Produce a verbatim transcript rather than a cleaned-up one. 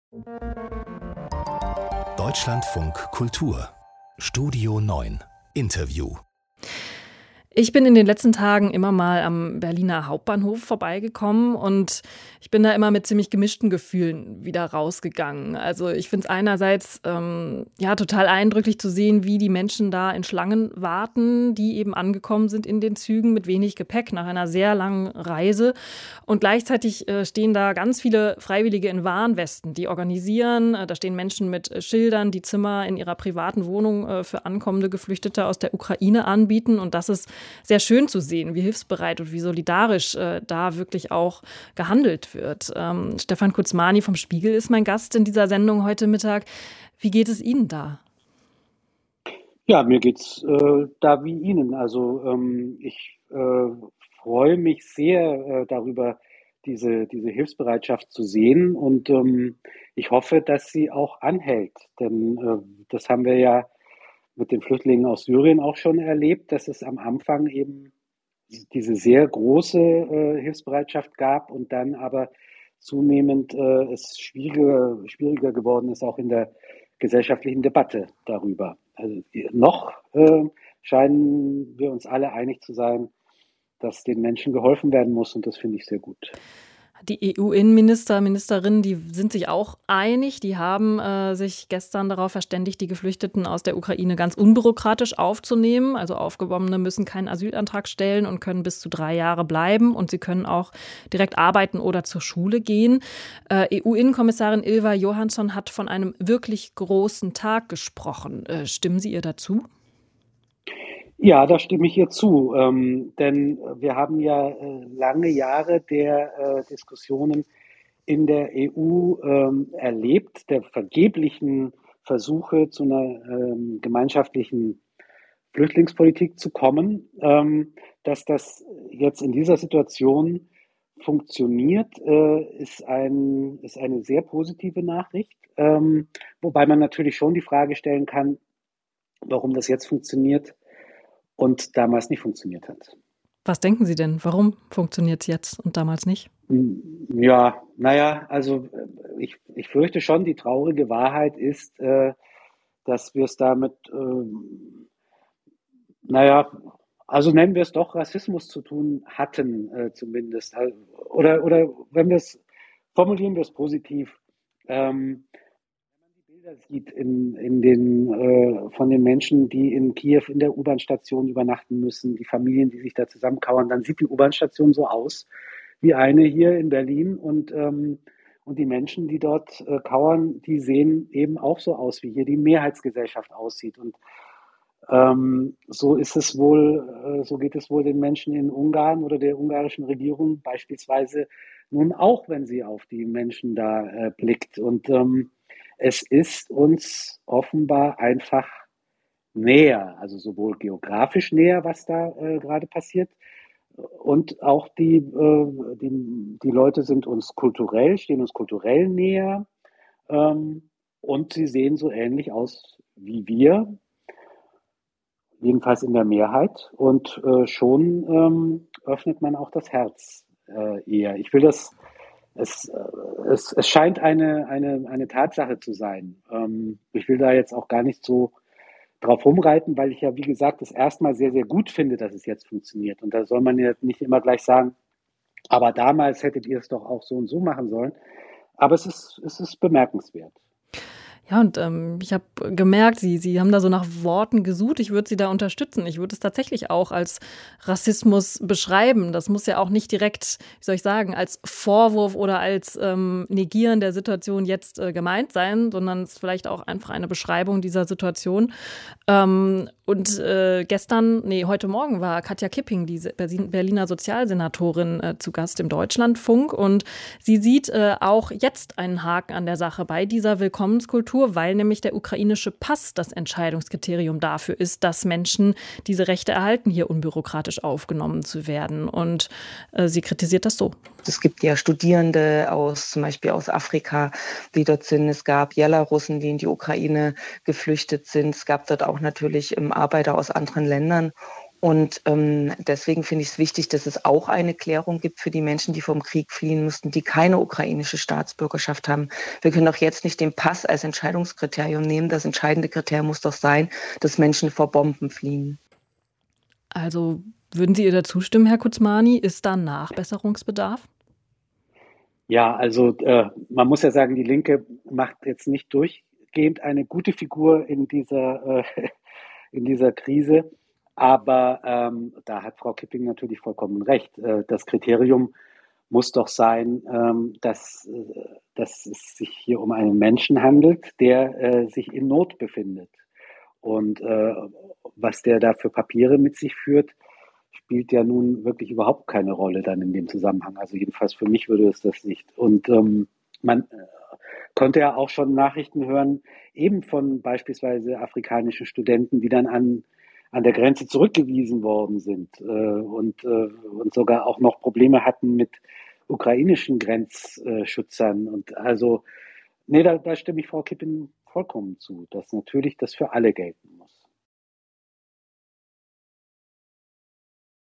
Deutschlandfunk Kultur Studio neun Interview. Ich bin in den letzten Tagen immer mal am Berliner Hauptbahnhof vorbeigekommen und ich bin da immer mit ziemlich gemischten Gefühlen wieder rausgegangen. Also ich finde es einerseits ähm, ja total eindrücklich zu sehen, wie die Menschen da in Schlangen warten, die eben angekommen sind in den Zügen mit wenig Gepäck nach einer sehr langen Reise. Und gleichzeitig äh, stehen da ganz viele Freiwillige in Warnwesten, die organisieren. Äh, da stehen Menschen mit äh, Schildern, die Zimmer in ihrer privaten Wohnung äh, für ankommende Geflüchtete aus der Ukraine anbieten. Und das ist sehr schön zu sehen, wie hilfsbereit und wie solidarisch äh, da wirklich auch gehandelt wird. Ähm, Stefan Kuzmani vom Spiegel ist mein Gast in dieser Sendung heute Mittag. Wie geht es Ihnen da? Ja, mir geht's äh, da wie Ihnen. Also ähm, ich äh, freue mich sehr äh, darüber, diese, diese Hilfsbereitschaft zu sehen und ähm, ich hoffe, dass sie auch anhält. Denn äh, das haben wir ja mit den Flüchtlingen aus Syrien auch schon erlebt, dass es am Anfang eben diese sehr große äh, Hilfsbereitschaft gab und dann aber zunehmend äh, es schwieriger, schwieriger geworden ist, auch in der gesellschaftlichen Debatte darüber. Also noch äh, scheinen wir uns alle einig zu sein, dass den Menschen geholfen werden muss und das finde ich sehr gut. Die E U-Innenminister, Ministerinnen, die sind sich auch einig. Die haben äh, sich gestern darauf verständigt, die Geflüchteten aus der Ukraine ganz unbürokratisch aufzunehmen. Also Aufgenommene müssen keinen Asylantrag stellen und können bis zu drei Jahre bleiben. Und sie können auch direkt arbeiten oder zur Schule gehen. Äh, E U-Innenkommissarin Ylva Johansson hat von einem wirklich großen Tag gesprochen. Äh, stimmen Sie ihr dazu? Ja, da stimme ich ihr zu, ähm, denn wir haben ja äh, lange Jahre der äh, Diskussionen in der E U ähm, erlebt, der vergeblichen Versuche zu einer ähm, gemeinschaftlichen Flüchtlingspolitik zu kommen. Ähm, dass das jetzt in dieser Situation funktioniert, äh, ist, ein, ist eine sehr positive Nachricht, ähm, wobei man natürlich schon die Frage stellen kann, warum das jetzt funktioniert und damals nicht funktioniert hat. Was denken Sie denn? Warum funktioniert es jetzt und damals nicht? Ja, naja, also ich, ich fürchte schon, die traurige Wahrheit ist, äh, dass wir es damit, äh, naja, also nennen wir es doch Rassismus zu tun hatten, äh, zumindest. Oder, oder wenn wir es, formulieren wir es positiv, ähm, Bilder sieht in, in den, äh, von den Menschen, die in Kiew in der U-Bahn-Station übernachten müssen, die Familien, die sich da zusammenkauern, dann sieht die U-Bahn-Station so aus wie eine hier in Berlin und, ähm, und die Menschen, die dort äh, kauern, die sehen eben auch so aus, wie hier die Mehrheitsgesellschaft aussieht. Und ähm, so ist es wohl, äh, so geht es wohl den Menschen in Ungarn oder der ungarischen Regierung beispielsweise nun auch, wenn sie auf die Menschen da äh, blickt. Und ähm, es ist uns offenbar einfach näher, also sowohl geografisch näher, was da äh, gerade passiert, und auch die, äh, die, die Leute sind uns kulturell, stehen uns kulturell näher, ähm, und sie sehen so ähnlich aus wie wir, jedenfalls in der Mehrheit. Und äh, schon ähm, öffnet man auch das Herz äh, eher. Ich will das Es, äh, es, es scheint eine, eine, eine Tatsache zu sein. Ähm, ich will da jetzt auch gar nicht so drauf rumreiten, weil ich ja, wie gesagt, das erstmal sehr, sehr gut finde, dass es jetzt funktioniert. Und da soll man ja nicht immer gleich sagen, aber damals hättet ihr es doch auch so und so machen sollen. Aber es ist, es ist bemerkenswert. Ja, und ähm, ich habe gemerkt, Sie, Sie haben da so nach Worten gesucht. Ich würde Sie da unterstützen. Ich würde es tatsächlich auch als Rassismus beschreiben. Das muss ja auch nicht direkt, wie soll ich sagen, als Vorwurf oder als ähm, Negieren der Situation jetzt äh, gemeint sein, sondern es ist vielleicht auch einfach eine Beschreibung dieser Situation. Ähm, und äh, gestern, nee, heute Morgen war Katja Kipping, die Berliner Sozialsenatorin, äh, zu Gast im Deutschlandfunk. Und sie sieht äh, auch jetzt einen Haken an der Sache bei dieser Willkommenskultur, weil nämlich der ukrainische Pass das Entscheidungskriterium dafür ist, dass Menschen diese Rechte erhalten, hier unbürokratisch aufgenommen zu werden. Und äh, sie kritisiert das so. Es gibt ja Studierende aus, zum Beispiel aus Afrika, die dort sind. Es gab Belarussen, die in die Ukraine geflüchtet sind. Es gab dort auch natürlich Arbeiter aus anderen Ländern. Und ähm, deswegen finde ich es wichtig, dass es auch eine Klärung gibt für die Menschen, die vom Krieg fliehen mussten, die keine ukrainische Staatsbürgerschaft haben. Wir können doch jetzt nicht den Pass als Entscheidungskriterium nehmen. Das entscheidende Kriterium muss doch sein, dass Menschen vor Bomben fliehen. Also würden Sie ihr dazu stimmen, Herr Kuzmani? Ist da Nachbesserungsbedarf? Ja, also äh, man muss ja sagen, die Linke macht jetzt nicht durchgehend eine gute Figur in dieser, äh, in dieser Krise. Aber ähm, da hat Frau Kipping natürlich vollkommen recht. Äh, das Kriterium muss doch sein, ähm, dass, äh, dass es sich hier um einen Menschen handelt, der äh, sich in Not befindet. Und äh, was der da für Papiere mit sich führt, spielt ja nun wirklich überhaupt keine Rolle dann in dem Zusammenhang. Also jedenfalls für mich würde es das nicht. Und ähm, man äh, konnte ja auch schon Nachrichten hören, eben von beispielsweise afrikanischen Studenten, die dann an, an der Grenze zurückgewiesen worden sind äh, und, äh, und sogar auch noch Probleme hatten mit ukrainischen Grenzschützern. Und also, nee, da, da stimme ich Frau Kippen vollkommen zu, dass natürlich das für alle gelten